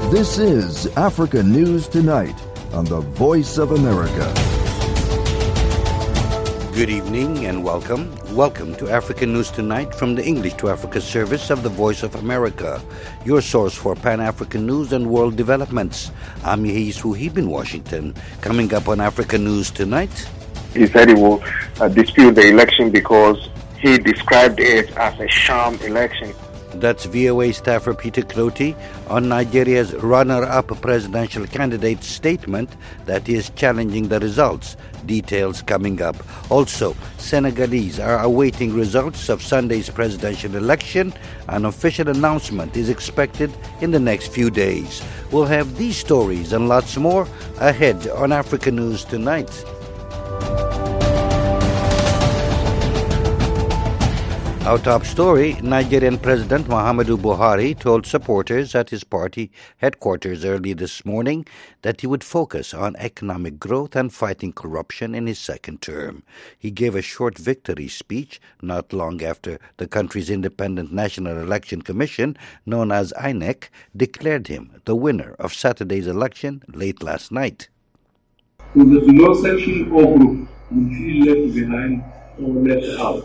This is Africa News Tonight on the Voice of America. Good evening and welcome. Welcome to Africa News Tonight from the English to Africa service of the Voice of America, your source for Pan-African news and world developments. I'm Yehis Fuhib in Washington. Coming up on Africa News Tonight. He said he will dispute the election because he described it as a sham election. That's VOA staffer Peter Clotey on Nigeria's runner-up presidential candidate's statement that he is challenging the results. Details coming up. Also, Senegalese are awaiting results of Sunday's presidential election. An official announcement is expected in the next few days. We'll have these stories and lots more ahead on Africa News Tonight. Our top story, Nigerian President Muhammadu Buhari told supporters at his party headquarters early this morning that he would focus on economic growth and fighting corruption in his second term. He gave a short victory speech not long after the country's Independent National Election Commission, known as INEC, declared him the winner of Saturday's election late last night. So that no section or group will feel left behind or left out.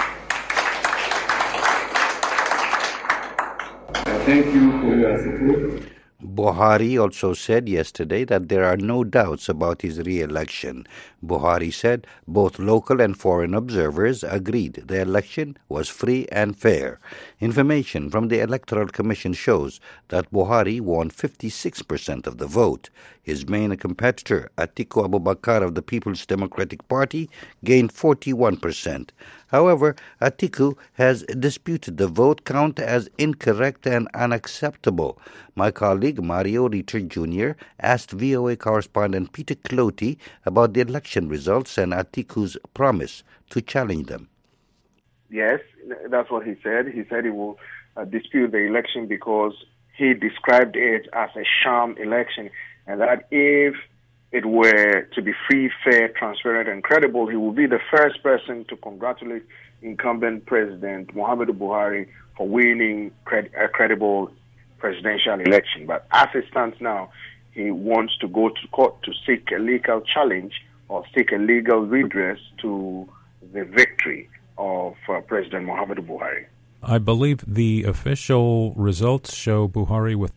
Thank you for your support. Buhari also said yesterday that there are no doubts about his re-election. Buhari said both local and foreign observers agreed the election was free and fair. Information from the Electoral Commission shows that Buhari won 56% of the vote. His main competitor, Atiku Abubakar of the People's Democratic Party, gained 41%. However, Atiku has disputed the vote count as incorrect and unacceptable. My colleague Mario Ritter Jr. asked VOA correspondent Peter Clotey about the election results and Atiku's promise to challenge them. Yes, that's what he said. He said he will dispute the election because he described it as a sham election, and that if it were to be free, fair, transparent, and credible, he will be the first person to congratulate incumbent President Muhammadu Buhari for winning a credible presidential election. But as it stands now, he wants to go to court to seek a legal challenge or seek a legal redress to the victory of President Muhammadu Buhari. I believe the official results show Buhari with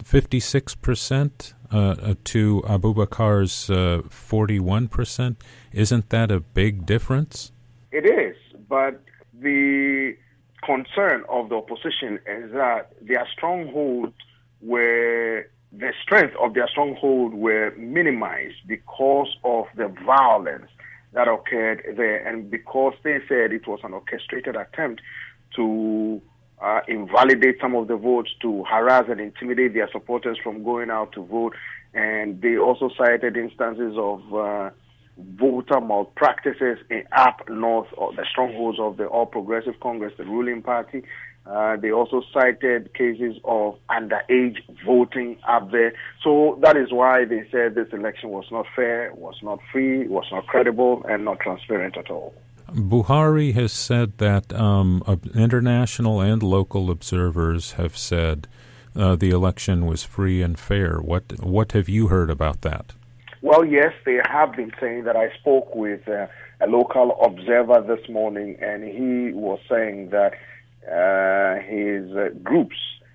56% to Abubakar's 41%. Isn't that a big difference? It is, but the concern of the opposition is that their stronghold the strength of their stronghold were minimized because of the violence that occurred there, and because they said it was an orchestrated attempt to invalidate some of the votes, to harass and intimidate their supporters from going out to vote. And they also cited instances of voter malpractices up north, or the strongholds of the All Progressive Congress, the ruling party. They also cited cases of underage voting up there. So that is why they said this election was not fair, was not free, was not credible, and not transparent at all. Buhari has said that international and local observers have said the election was free and fair. What have you heard about that? Well, yes, they have been saying that. I spoke with a local observer this morning, and he was saying that his group's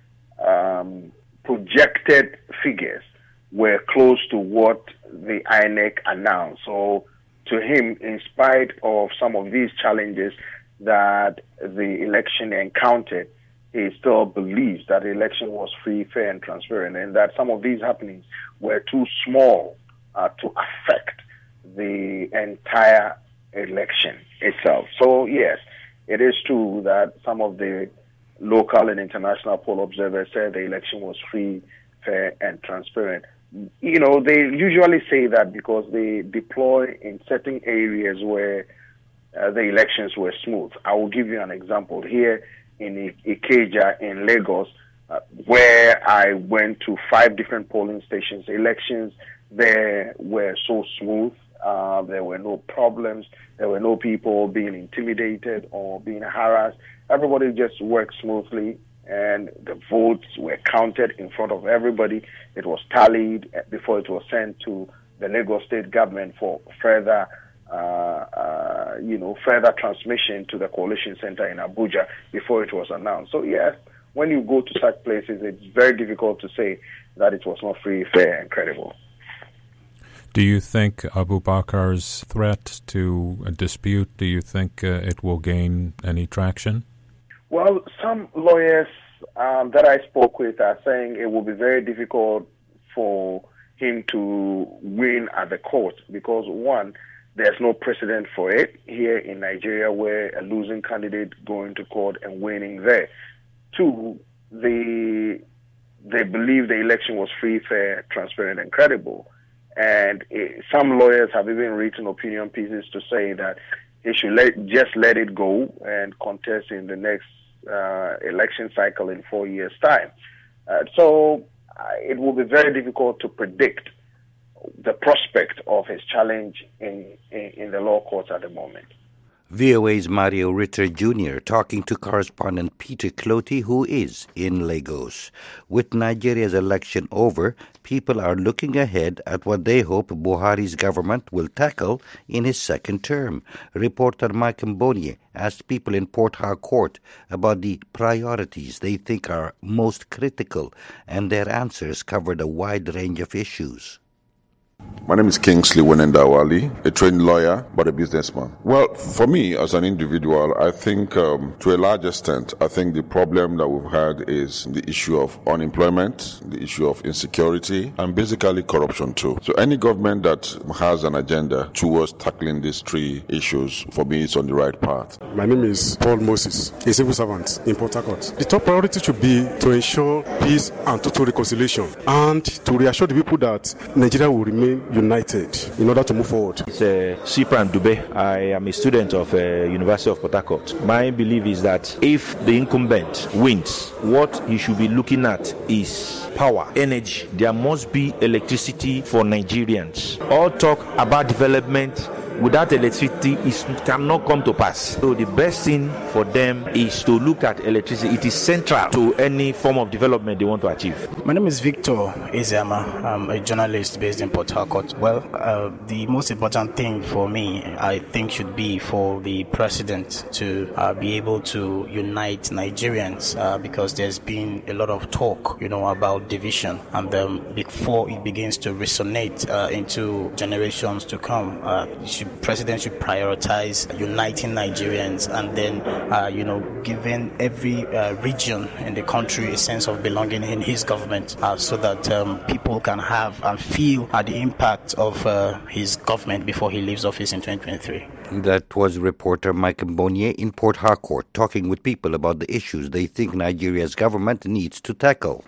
projected figures were close to what the INEC announced. So to him, in spite of some of these challenges that the election encountered, he still believes that the election was free, fair, and transparent, and that some of these happenings were too small to affect the entire election itself. So, yes, it is true that some of the local and international poll observers said the election was free, fair, and transparent. You know, they usually say that because they deploy in certain areas where the elections were smooth. I will give you an example. Here in Ikeja in Lagos, where I went to 5 different polling stations, elections there were so smooth. There were no problems. There were no people being intimidated or being harassed. Everybody just worked smoothly, and the votes were counted in front of everybody. It was tallied before it was sent to the Lagos State government for further further transmission to the coalition center in Abuja before it was announced. So yes, when you go to such places, it's very difficult to say that it was not free, fair, and credible. Do you think Abubakar's threat to a dispute, do you think it will gain any traction? Well, some lawyers that I spoke with are saying it will be very difficult for him to win at the court because, one, there's no precedent for it here in Nigeria where a losing candidate going to court and winning there. Two, they believe the election was free, fair, transparent, and credible. And some lawyers have even written opinion pieces to say that he should just let it go and contest in the next election cycle in 4 years' time. So it will be very difficult to predict the prospect of his challenge in the law courts at the moment. VOA's Mario Ritter Jr. talking to correspondent Peter Clotty, who is in Lagos. With Nigeria's election over, people are looking ahead at what they hope Buhari's government will tackle in his second term. Reporter Mike Mbonye asked people in Port Harcourt about the priorities they think are most critical, and their answers covered a wide range of issues. My name is Kingsley Wenendawali, a trained lawyer, but a businessman. Well, for me as an individual, I think to a large extent, I think the problem that we've had is the issue of unemployment, the issue of insecurity, and basically corruption too. So any government that has an agenda towards tackling these three issues, for me, is on the right path. My name is Paul Moses, a civil servant in Port Harcourt. The top priority should be to ensure peace and total reconciliation and to reassure the people that Nigeria will remain united in order to move forward. It's Cyprian Dube. I am a student of University of Port Harcourt. My belief is that if the incumbent wins, what he should be looking at is power, energy. There must be electricity for Nigerians. All talk about development without electricity cannot come to pass. So the best thing for them is to look at electricity. It is central to any form of development they want to achieve. My name is Victor Ezeama. I'm a journalist based in Port Harcourt. Well, the most important thing for me, I think, should be for the president to be able to unite Nigerians because there's been a lot of talk, about division. And before it begins to resonate into generations to come, President should prioritize uniting Nigerians and then, giving every region in the country a sense of belonging in his government so that people can have and feel the impact of his government before he leaves office in 2023. That was reporter Mike Mbonye in Port Harcourt talking with people about the issues they think Nigeria's government needs to tackle.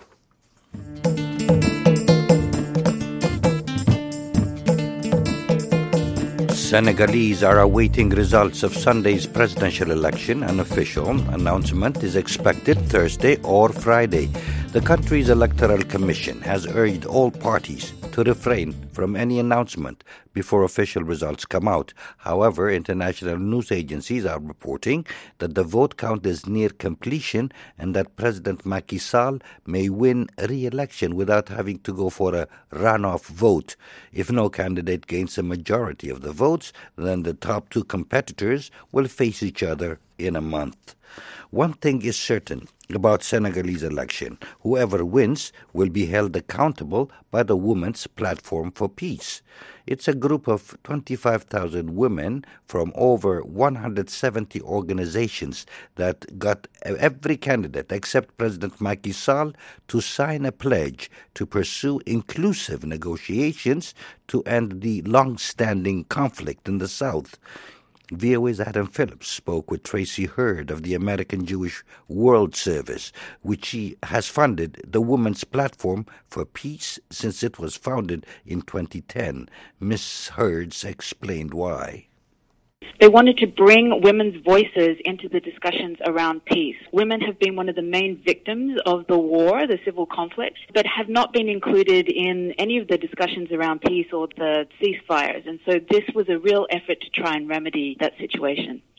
Senegalese are awaiting results of Sunday's presidential election. An official announcement is expected Thursday or Friday. The country's electoral commission has urged all parties to refrain from any announcement before official results come out. However, international news agencies are reporting that the vote count is near completion and that President Macky Sall may win re-election without having to go for a runoff vote. If no candidate gains a majority of the votes, then the top two competitors will face each other in a month. One thing is certain about Senegalese election. Whoever wins will be held accountable by the Women's Platform for Peace. It's a group of 25,000 women from over 170 organizations that got every candidate except President Macky Sall to sign a pledge to pursue inclusive negotiations to end the long-standing conflict in the South. VOA's Adam Phillips spoke with Tracy Hurd of the American Jewish World Service, which has funded the Women's Platform for Peace since it was founded in 2010. Ms. Hurd explained why. They wanted to bring women's voices into the discussions around peace. Women have been one of the main victims of the war, the civil conflict, but have not been included in any of the discussions around peace or the ceasefires. And so this was a real effort to try and remedy that situation.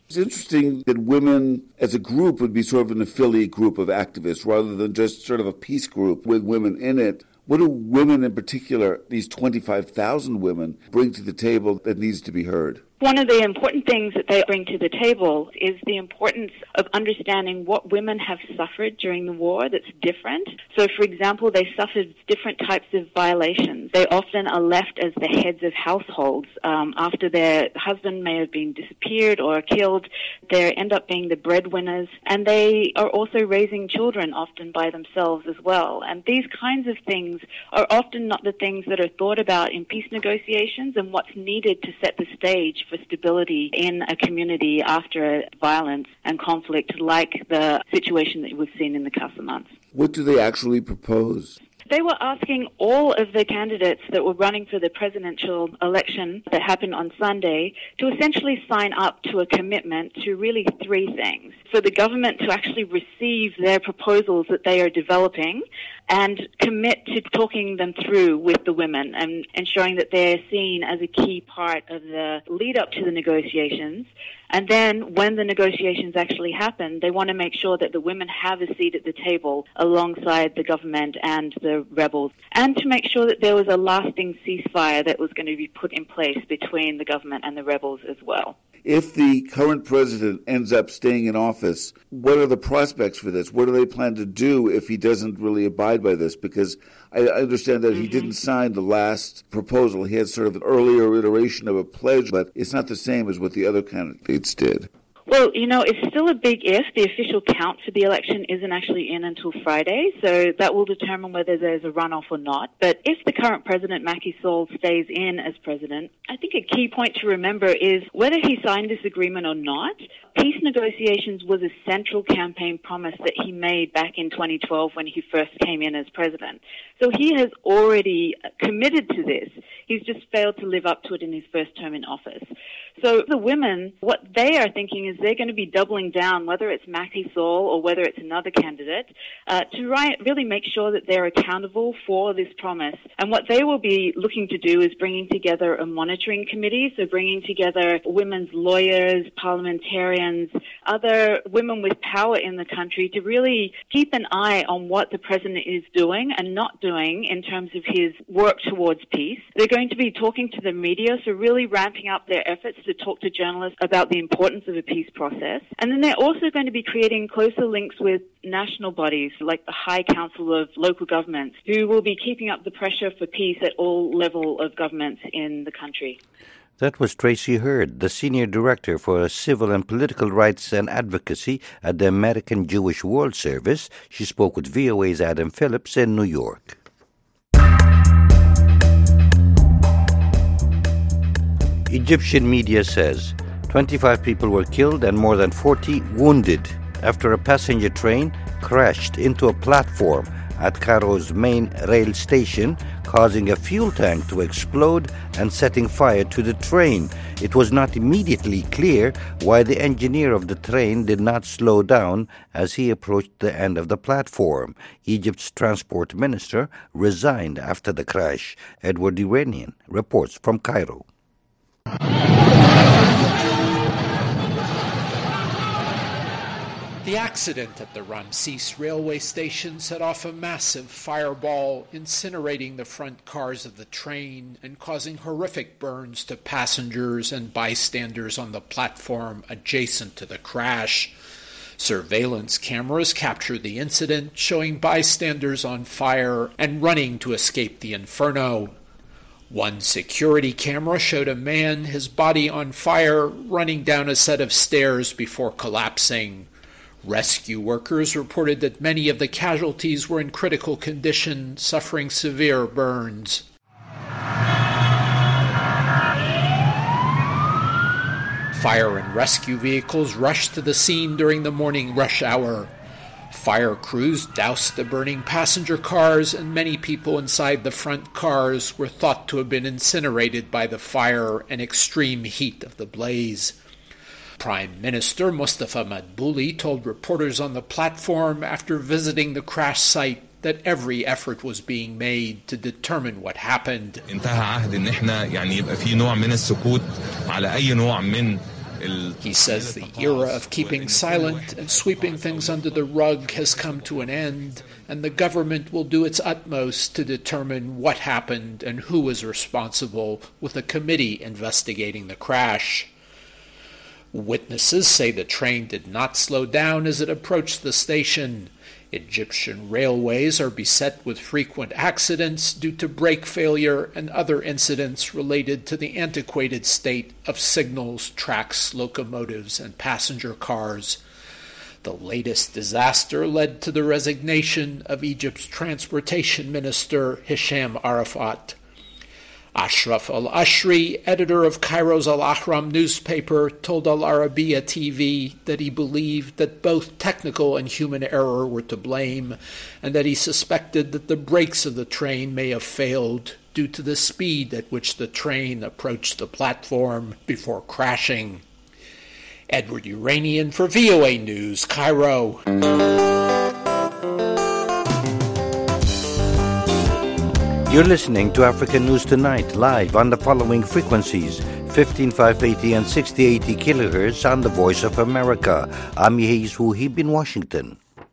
It's interesting that women as a group would be sort of an affiliate group of activists rather than just sort of a peace group with women in it. What do women in particular, these 25,000 women, bring to the table that needs to be heard? One of the important things that they bring to the table is the importance of understanding what women have suffered during the war that's different. So, for example, they suffered different types of violations. They often are left as the heads of households after their husband may have been disappeared or killed. They end up being the breadwinners, and they are also raising children often by themselves as well. And these kinds of things are often not the things that are thought about in peace negotiations and what's needed to set the stage for stability in a community after violence and conflict like the situation that we've seen in the Casa months. What do they actually propose? They were asking all of the candidates that were running for the presidential election that happened on Sunday to essentially sign up to a commitment to really three things. For the government to actually receive their proposals that they are developing and commit to talking them through with the women and ensuring that they're seen as a key part of the lead up to the negotiations. And then when the negotiations actually happen, they want to make sure that the women have a seat at the table alongside the government and the rebels, and to make sure that there was a lasting ceasefire that was going to be put in place between the government and the rebels as well. If the current president ends up staying in office, what are the prospects for this? What do they plan to do if he doesn't really abide by this? Because I understand that he didn't sign the last proposal. He had sort of an earlier iteration of a pledge, but it's not the same as what the other candidates did. Well, it's still a big if. The official count for the election isn't actually in until Friday, so that will determine whether there's a runoff or not. But if the current president, Macky Sall, stays in as president, I think a key point to remember is whether he signed this agreement or not, peace negotiations was a central campaign promise that he made back in 2012 when he first came in as president. So he has already committed to this. He's just failed to live up to it in his first term in office. So the women, what they are thinking is they're going to be doubling down, whether it's Macky Sall or whether it's another candidate, to really make sure that they're accountable for this promise. And what they will be looking to do is bringing together a monitoring committee, so bringing together women's lawyers, parliamentarians, other women with power in the country to really keep an eye on what the president is doing and not doing in terms of his work towards peace. They're going to be talking to the media, so really ramping up their efforts to talk to journalists about the importance of a peace process. And then they're also going to be creating closer links with national bodies like the High Council of Local Governments, who will be keeping up the pressure for peace at all levels of governments in the country. That was Tracy Hurd, the Senior Director for Civil and Political Rights and Advocacy at the American Jewish World Service. She spoke with VOA's Adam Phillips in New York. Egyptian media says 25 people were killed and more than 40 wounded after a passenger train crashed into a platform at Cairo's main rail station, causing a fuel tank to explode and setting fire to the train. It was not immediately clear why the engineer of the train did not slow down as he approached the end of the platform. Egypt's transport minister resigned after the crash. Edward Iranian reports from Cairo. The accident at the Ramses railway station set off a massive fireball, incinerating the front cars of the train and causing horrific burns to passengers and bystanders on the platform adjacent to the crash. Surveillance cameras captured the incident, showing bystanders on fire and running to escape the inferno. One security camera showed a man, his body on fire, running down a set of stairs before collapsing. Rescue workers reported that many of the casualties were in critical condition, suffering severe burns. Fire and rescue vehicles rushed to the scene during the morning rush hour. Fire crews doused the burning passenger cars, and many people inside the front cars were thought to have been incinerated by the fire and extreme heat of the blaze. Prime Minister Mustafa Madbouli told reporters on the platform after visiting the crash site that every effort was being made to determine what happened. انتهى عهد ان احنا يعني يبقى في نوع من السكوت على اي نوع من He says the era of keeping silent and sweeping things under the rug has come to an end, and the government will do its utmost to determine what happened and who was responsible, with a committee investigating the crash. Witnesses say the train did not slow down as it approached the station. Egyptian railways are beset with frequent accidents due to brake failure and other incidents related to the antiquated state of signals, tracks, locomotives, and passenger cars. The latest disaster led to the resignation of Egypt's transportation minister, Hisham Arafat. Ashraf al-Ashri, editor of Cairo's Al-Ahram newspaper, told Al Arabiya TV that he believed that both technical and human error were to blame, and that he suspected that the brakes of the train may have failed due to the speed at which the train approached the platform before crashing. Edward Uranian for VOA News, Cairo. You're listening to African News Tonight, live on the following frequencies: 15580 and 6080 kilohertz on the Voice of America. I'm Yehiz Huhib in Washington.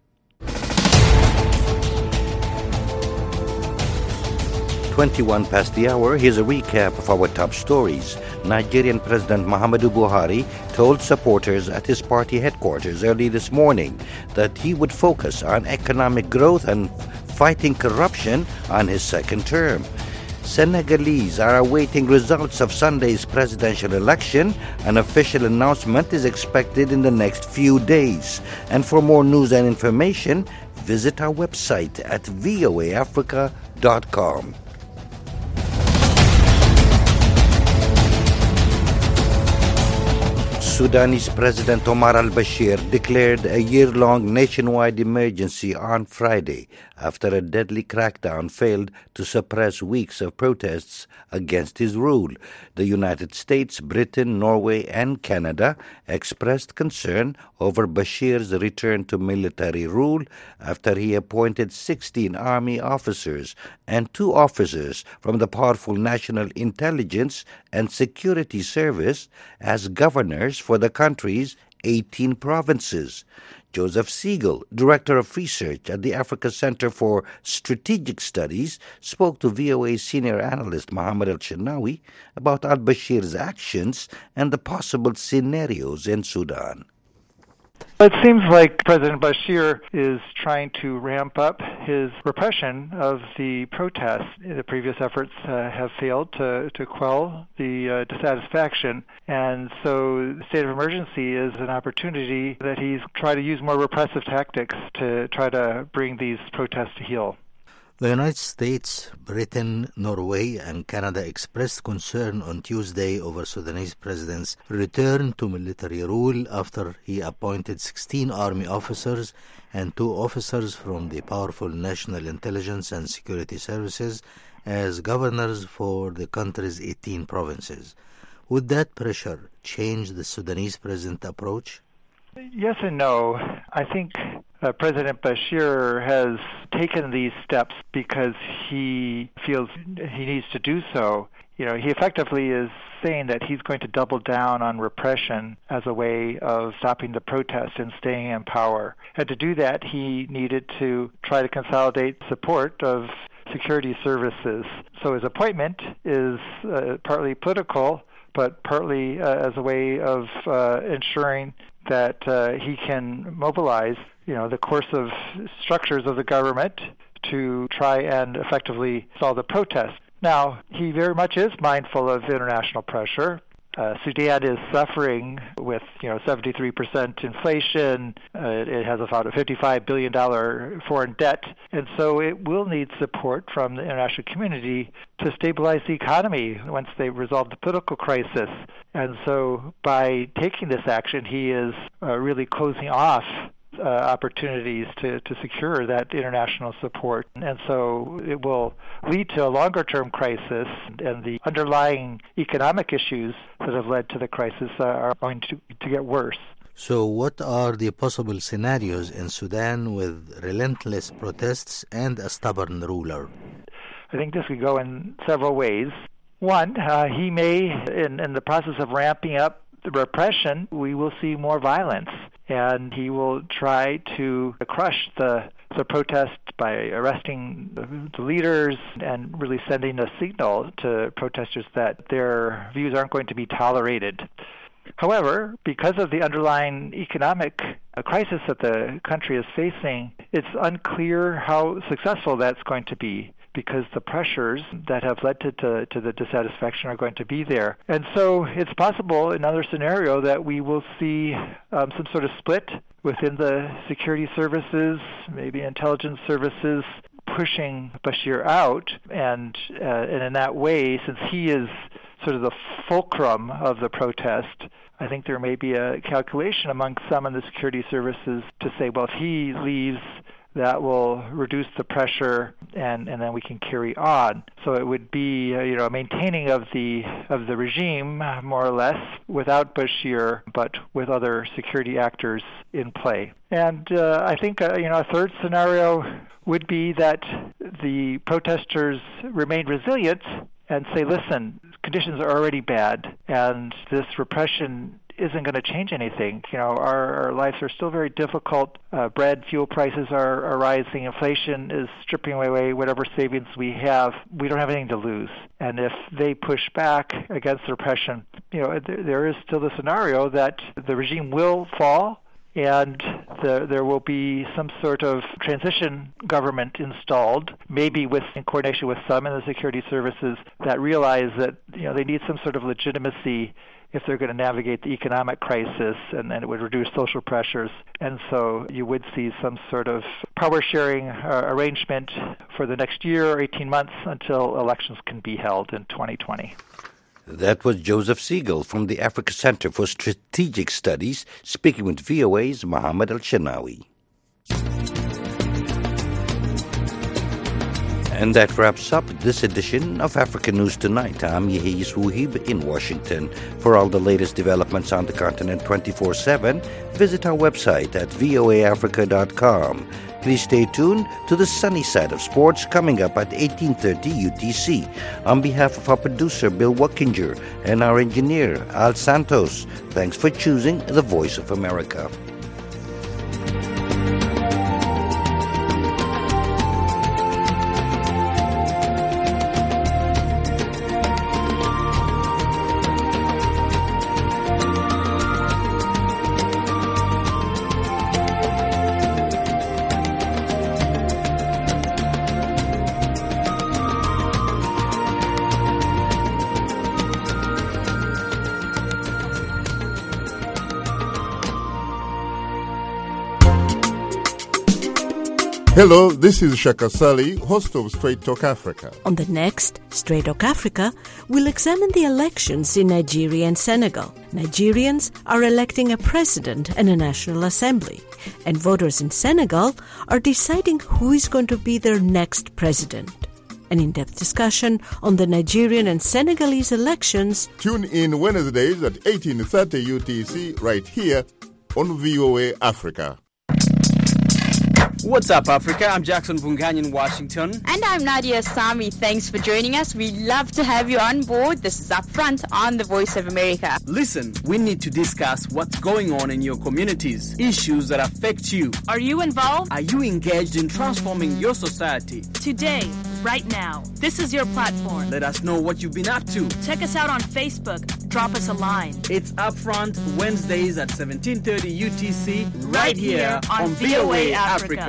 21 past the hour, here's a recap of our top stories. Nigerian President Muhammadu Buhari told supporters at his party headquarters early this morning that he would focus on economic growth and fighting corruption on his second term. Senegalese are awaiting results of Sunday's presidential election. An official announcement is expected in the next few days. And for more news and information, visit our website at voaafrica.com. Sudanese President Omar al-Bashir declared a year-long nationwide emergency on Friday after a deadly crackdown failed to suppress weeks of protests against his rule. The United States, Britain, Norway, and Canada expressed concern over Bashir's return to military rule after he appointed 16 army officers and 2 officers from the powerful National Intelligence and Security Service as governors for the country's 18 provinces. Joseph Siegel, Director of Research at the Africa Center for Strategic Studies, spoke to VOA senior analyst Mohammed El-Shenawi about al-Bashir's actions and the possible scenarios in Sudan. It seems like President Bashir is trying to ramp up his repression of the protests. The previous efforts have failed to quell the dissatisfaction, and so the state of emergency is an opportunity that he's trying to use more repressive tactics to try to bring these protests to heel. The United States, Britain, Norway, and Canada expressed concern on Tuesday over Sudanese president's return to military rule after he appointed 16 army officers and 2 officers from the powerful National Intelligence and Security Services as governors for the country's 18 provinces. Would that pressure change the Sudanese president's approach? Yes and no. I think President Bashir has taken these steps because he feels he needs to do so. He effectively is saying that he's going to double down on repression as a way of stopping the protests and staying in power. And to do that, he needed to try to consolidate support of security services. So his appointment is partly political, but partly as a way of ensuring that he can mobilize, the course of structures of the government to try and effectively solve the protests. Now, he very much is mindful of international pressure. Sudan is suffering with 73% inflation. It has about a $55 billion foreign debt, and so it will need support from the international community to stabilize the economy once they resolve the political crisis. And so by taking this action, he is really closing off opportunities to secure that international support. And so it will lead to a longer-term crisis, and the underlying economic issues that have led to the crisis are going to get worse. So what are the possible scenarios in Sudan with relentless protests and a stubborn ruler? I think this could go in several ways. One, he may, in the process of ramping up the repression, we will see more violence. And he will try to crush the protest by arresting the leaders and really sending a signal to protesters that their views aren't going to be tolerated. However, because of the underlying economic crisis that the country is facing, it's unclear how successful that's going to be, because the pressures that have led to the dissatisfaction are going to be there. And so it's possible, in another scenario, that we will see some sort of split within the security services, maybe intelligence services, pushing Bashir out. And in that way, since he is sort of the fulcrum of the protest, I think there may be a calculation among some in the security services to say, well, if he leaves, that will reduce the pressure, and then we can carry on. So it would be a maintaining of the regime, more or less, without Bashir, but with other security actors in play. And I think a third scenario would be that the protesters remain resilient and say, listen, conditions are already bad, and this repression isn't going to change anything. Our lives are still very difficult. Bread, fuel prices are rising. Inflation is stripping away whatever savings we have. We don't have anything to lose. And if they push back against the repression, there is still the scenario that the regime will fall, and there will be some sort of transition government installed, maybe in coordination with some in the security services that realize that they need some sort of legitimacy if they're going to navigate the economic crisis, and then it would reduce social pressures. And so you would see some sort of power-sharing arrangement for the next year or 18 months until elections can be held in 2020. That was Joseph Siegel from the Africa Center for Strategic Studies, speaking with VOA's Mohammed Al-Shanawi. And that wraps up this edition of Africa News Tonight. I'm Yehia Wuhib in Washington. For all the latest developments on the continent 24/7, visit our website at voaafrica.com. Please stay tuned to the sunny side of sports coming up at 18:30 UTC. On behalf of our producer, Bill Wackinger, and our engineer, Al Santos, thanks for choosing the Voice of America. Hello, this is Shaka Sali, host of Straight Talk Africa. On the next Straight Talk Africa, we'll examine the elections in Nigeria and Senegal. Nigerians are electing a president and a national assembly, and voters in Senegal are deciding who is going to be their next president. An in-depth discussion on the Nigerian and Senegalese elections. Tune in Wednesdays at 18:30 UTC right here on VOA Africa. What's up, Africa? I'm Jackson Vunganyi in Washington. And I'm Nadia Sami. Thanks for joining us. We'd love to have you on board. This is Upfront on the Voice of America. Listen, we need to discuss what's going on in your communities, issues that affect you. Are you involved? Are you engaged in transforming your society? Today, right now, this is your platform. Let us know what you've been up to. Check us out on Facebook. Drop us a line. It's Upfront Wednesdays at 17:30 UTC right here on VOA Africa.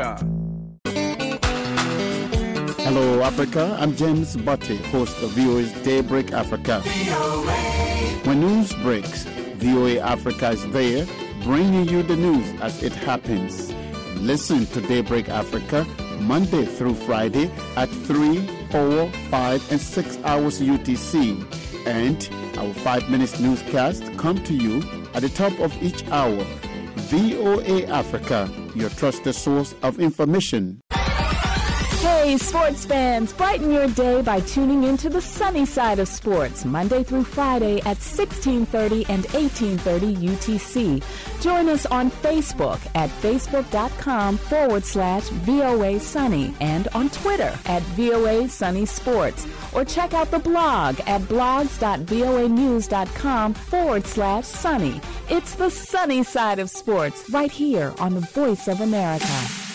Hello, Africa. I'm James Butte, host of VOA's Daybreak Africa. When news breaks, VOA Africa is there, bringing you the news as it happens. Listen to Daybreak Africa Monday through Friday at 3, 4, 5, and 6 hours UTC. And our 5-minute newscast come to you at the top of each hour. VOA Africa, your trusted source of information. Hey, sports fans, brighten your day by tuning into the sunny side of sports, Monday through Friday at 1630 and 1830 UTC. Join us on Facebook at facebook.com/VOA Sunny and on Twitter at VOA Sunny Sports. Or check out the blog at blogs.voanews.com/sunny. It's the sunny side of sports right here on the Voice of America.